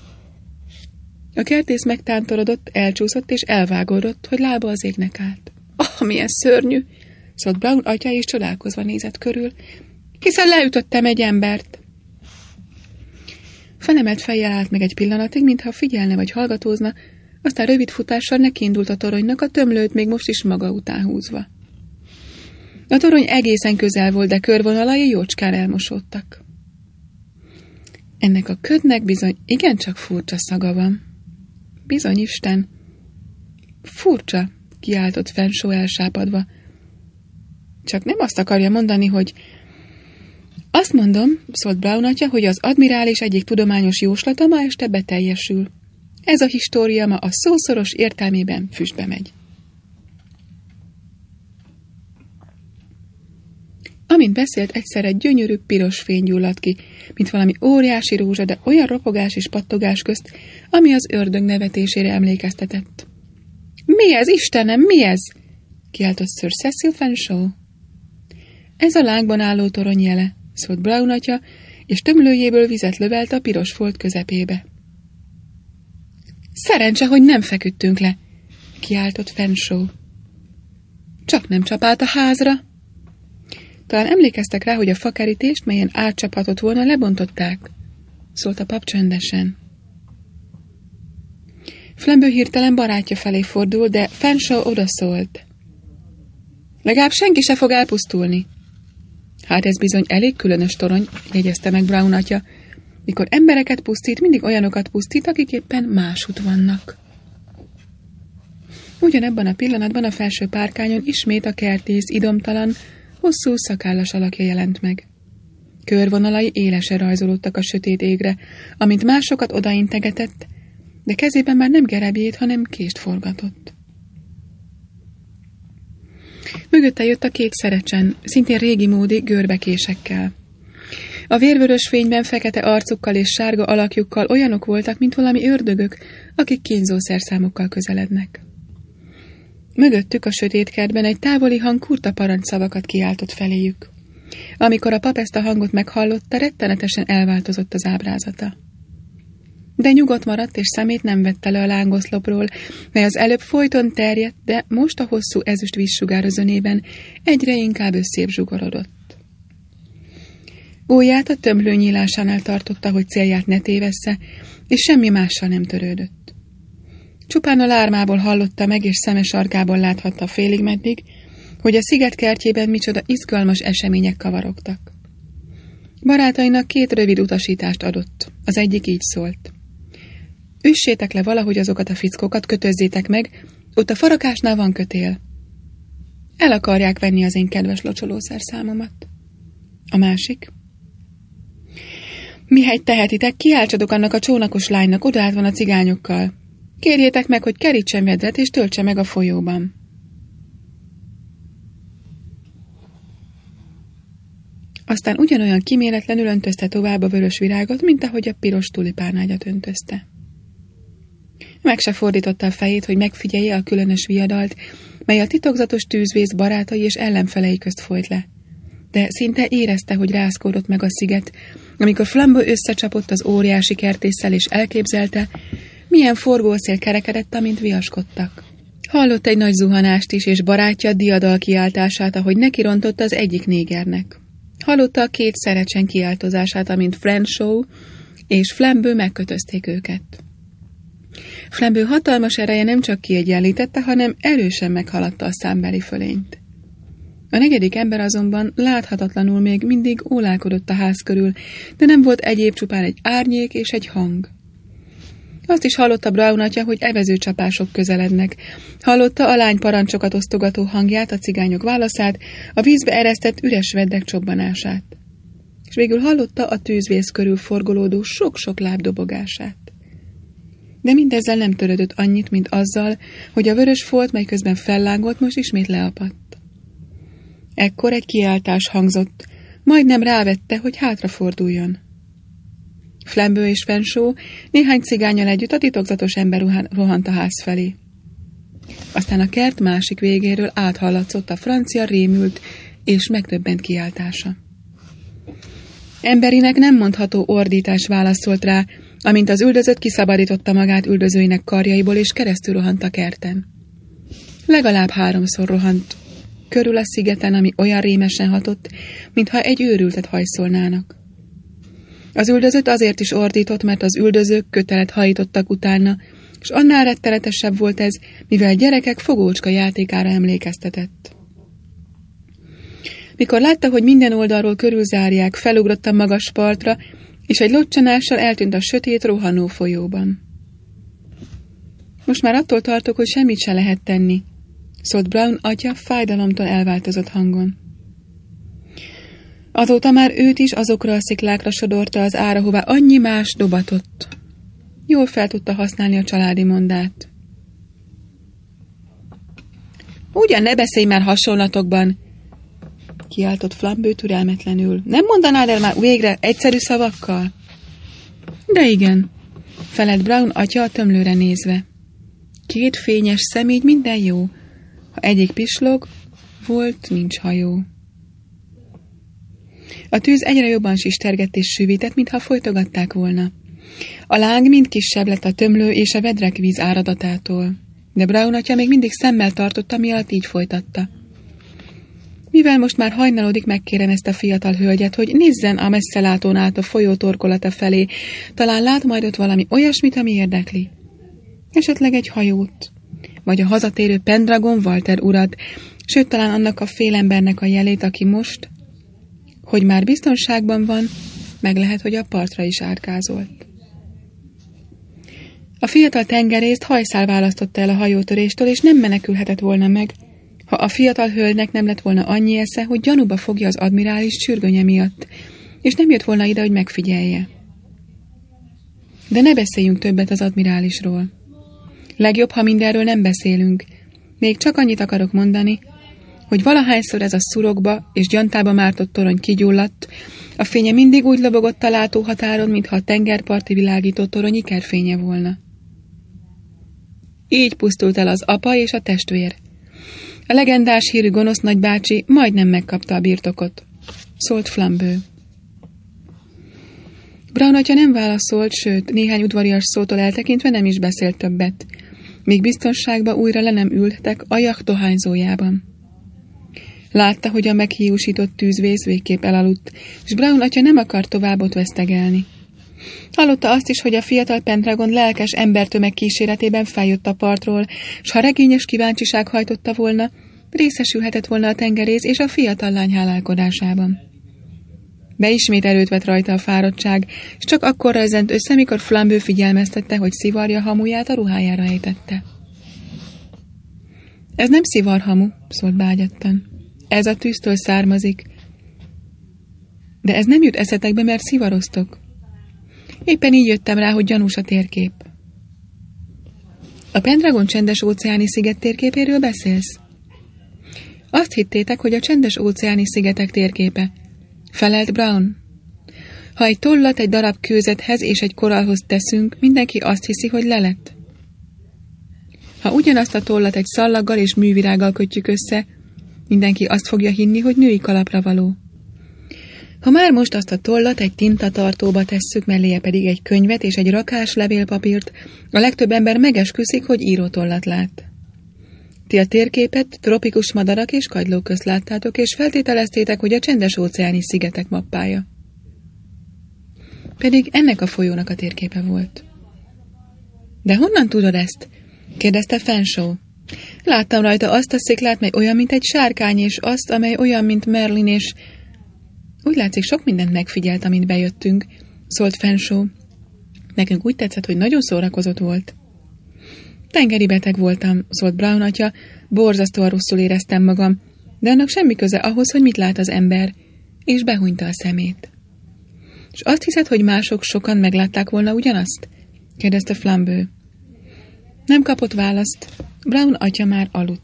A kertész megtántorodott, elcsúszott és elvágódott, hogy lába az égnek állt. Milyen szörnyű! Szólt Brown atya, és csodálkozva nézett körül, hiszen leütöttem egy embert. Felemelt fejjel állt meg egy pillanatig, mintha figyelne vagy hallgatózna, aztán rövid futással nekiindult a toronynak, a tömlőt még most is maga után húzva. A torony egészen közel volt, de körvonalai jócskán elmosódtak. Ennek a ködnek bizony igencsak furcsa szaga van. Bizony, Isten. Furcsa, kiáltott Fanshawe elsápadva. Csak nem azt akarja mondani, hogy... Azt mondom, szólt Brown atya, hogy az admirális egyik tudományos jóslata ma este beteljesül. Ez a história ma a szószoros értelmében füstbe megy. Amint beszélt, egyszerre gyönyörű piros fény gyulladt ki, mint valami óriási rózsa, de olyan ropogás és pattogás közt, ami az ördög nevetésére emlékeztetett. Mi ez, Istenem, mi ez? Kiáltott Sir Cecil Fanshawe. Ez a lángban álló torony jele, szólt Brown atya, és tömlőjéből vizet lövelt a piros folt közepébe. Szerencse, hogy nem feküdtünk le, kiáltott Fanshawe. Csak nem csapált a házra. Talán emlékeztek rá, hogy a fakerítést, melyen átcsaphatott volna, lebontották, szólt a pap csöndesen. Flambeau hirtelen barátja felé fordul, de Fanshawe odaszólt. Legalább senki se fog elpusztulni. Hát ez bizony elég különös torony, jegyezte meg Brown atya. Mikor embereket pusztít, mindig olyanokat pusztít, akik éppen másút vannak. Ugyanebben a pillanatban a felső párkányon ismét a kertész idomtalan, hosszú szakállas alakja jelent meg. Körvonalai élesen rajzolódtak a sötét égre, amint másokat odaintegetett, de kezében már nem gerebjét, hanem kést forgatott. Mögötte jött a két szerecsen, szintén régi módi görbekésekkel. A vérvörös fényben fekete arcukkal és sárga alakjukkal olyanok voltak, mint valami ördögök, akik kínzó szerszámokkal közelednek. Mögöttük a sötét kertben egy távoli hang kurta parancsszavakat kiáltott feléjük. Amikor a pap ezt a hangot meghallotta, rettenetesen elváltozott az ábrázata. De nyugodt maradt, és szemét nem vette le a lángoszlopról, mely az előbb folyton terjedt, de most a hosszú ezüst vízsugár zönében egyre inkább összébb zsugorodott. Ujját a tömlő nyílásánál tartotta, hogy célját ne tévessze, és semmi mással nem törődött. Csupán a lármából hallotta meg, és szeme sarkából láthatta félig meddig, hogy a sziget kertjében micsoda izgalmas események kavarogtak. Barátainak 2 rövid utasítást adott. Az egyik így szólt. Üssétek le valahogy azokat a fickókat, kötözzétek meg, ott a farakásnál van kötél. El akarják venni az én kedves locsolószerszámomat. A másik. Mihegy tehetitek, kiáltsadok annak a csónakos lánynak, odaállt van a cigányokkal. Kérjétek meg, hogy kerítsen vedret, és töltse meg a folyóban. Aztán ugyanolyan kíméletlenül öntözte tovább a vörös virágot, mint ahogy a piros tulipánágyat öntözte. Meg se fordította a fejét, hogy megfigyelje a különös viadalt, mely a titokzatos tűzvész barátai és ellenfelei közt folyt le. De szinte érezte, hogy rázkódott meg a sziget, amikor Flambeau összecsapott az óriási kertésszel, és elképzelte, milyen forgószél kerekedett, amint viaskodtak. Hallott egy nagy zuhanást is, és barátja diadal kiáltását, ahogy nekirontott az egyik négernek. Hallotta a 2 szerecsen kiáltozását, amint Fanshawe és Flambeau megkötözték őket. Flambeau hatalmas ereje nem csak kiegyenlítette, hanem erősen meghaladta a számbeli fölényt. A 4. ember azonban láthatatlanul még mindig ólálkodott a ház körül, de nem volt egyéb, csupán egy árnyék és egy hang. Azt is hallotta Brown atya, hogy evezőcsapások közelednek. Hallotta a lány parancsokat osztogató hangját, a cigányok válaszát, a vízbe eresztett üres veddek csobbanását. És végül hallotta a tűzvész körül forgolódó sok-sok láb dobogását. De mindezzel nem törődött annyit, mint azzal, hogy a vörös folt, mely közben fellángolt, most ismét leapadt. Ekkor egy kiáltás hangzott, majdnem rávette, hogy hátraforduljon. Flambeau és Fanshawe néhány cigánnyal együtt a titokzatos ember rohant a ház felé. Aztán a kert másik végéről áthallatszott a francia rémült és megdöbbent kiáltása. Emberinek nem mondható ordítás válaszolt rá, amint az üldözött kiszabadította magát üldözőinek karjaiból, és keresztül rohant a kerten. Legalább 3-szor rohant körül a szigeten, ami olyan rémesen hatott, mintha egy őrültet hajszolnának. Az üldözött azért is ordított, mert az üldözők kötelet hajítottak utána, és annál rettenetesebb volt ez, mivel gyerekek fogócska játékára emlékeztetett. Mikor látta, hogy minden oldalról körülzárják, felugrott a magas partra, és egy locsanással eltűnt a sötét, rohanó folyóban. Most már attól tartok, hogy semmit se lehet tenni, szólt Brown atya fájdalomtól elváltozott hangon. Azóta már őt is azokra a sziklákra sodorta az ára, hová annyi más dobatott. Jól fel tudta használni a családi mondát. Ugyan ne beszélj már hasonlatokban, kiáltott Flambeau türelmetlenül. Nem mondanád el már végre egyszerű szavakkal? De igen, felelt Brown atya a tömlőre nézve. 2 fényes személy, minden jó. Ha egyik pislog, volt, nincs hajó. A tűz egyre jobban sistergett és süvített, mintha folytogatták volna. A láng mind kisebb lett a tömlő és a vedrek víz áradatától, de Brown atya még mindig szemmel tartotta, mi alatt így folytatta. Mivel most már hajnalodik, megkérem ezt a fiatal hölgyet, hogy nézzen a messzelátón át a folyó torkolata felé, talán lát majd ott valami olyasmit, ami érdekli. Esetleg egy hajót, vagy a hazatérő Pendragon Walter urat, sőt talán annak a félembernek a jelét, aki most, hogy már biztonságban van, meg lehet, hogy a partra is árkázolt. A fiatal tengerészt hajszál választotta el a hajótöréstől, és nem menekülhetett volna meg, ha a fiatal hölgynek nem lett volna annyi esze, hogy gyanúba fogja az admirális sürgönye miatt, és nem jött volna ide, hogy megfigyelje. De ne beszéljünk többet az admirálisról. Legjobb, ha mindenről nem beszélünk. Még csak annyit akarok mondani, hogy valahányszor ez a szurokba és gyantába mártott torony kigyulladt, a fénye mindig úgy lobogott a látóhatáron, mintha a tengerparti világító torony ikerfénye volna. Így pusztult el az apa és a testvér. A legendás hírű gonosz nagybácsi majdnem megkapta a birtokot, szólt Flambeau. Brown atya nem válaszolt, sőt, néhány udvarias szótól eltekintve nem is beszélt többet, míg biztonságba újra le nem ültek a jacht dohányzójában. Látta, hogy a meghiúsított tűzvész végképp elaludt, és Brown atya nem akart tovább ott vesztegelni. Hallotta azt is, hogy a fiatal Pendragon lelkes embertömeg kíséretében feljött a partról, s ha regényes kíváncsiság hajtotta volna, részesülhetett volna a tengerész és a fiatal lány hálálkodásában. De ismét erőt vett rajta a fáradtság, és csak akkor rezent össze, mikor Flambeau figyelmeztette, hogy szivarja hamuját a ruhájára ejtette. Ez nem szivarhamu, szólt bágyattan. Ez a tűztől származik. De ez nem jut eszetekbe, mert szivaroztok. Éppen így jöttem rá, hogy gyanús a térkép. A Pendragon csendes óceáni sziget térképéről beszélsz? Azt hittétek, hogy a csendes óceáni szigetek térképe. Felelt Brown. Ha egy tollat egy darab kőzethez és egy korallhoz teszünk, mindenki azt hiszi, hogy lelett. Ha ugyanazt a tollat egy szallaggal és művirággal kötjük össze, mindenki azt fogja hinni, hogy női kalapra való. Ha már most azt a tollat egy tintatartóba tesszük, melléje pedig egy könyvet és egy rakás levélpapírt, a legtöbb ember megesküszik, hogy írótollat lát. Ti a térképet tropikus madarak és kagylók közt láttátok, és feltételeztétek, hogy a csendes óceáni szigetek mappája. Pedig ennek a folyónak a térképe volt. De honnan tudod ezt? Kérdezte Fanshawe. Láttam rajta azt a sziklát, mely olyan, mint egy sárkány, és azt, amely olyan, mint Merlin, és... Úgy látszik, sok mindent megfigyelt, amint bejöttünk, szólt Fanshawe. Nekünk úgy tetszett, hogy nagyon szórakozott volt. Tengeri beteg voltam, szólt Brown atya, borzasztóan rosszul éreztem magam, de annak semmi köze ahhoz, hogy mit lát az ember, és behunyta a szemét. És azt hiszed, hogy mások sokan meglátták volna ugyanazt? Kérdezte Flambeau. Nem kapott választ. Brown atya már aludt.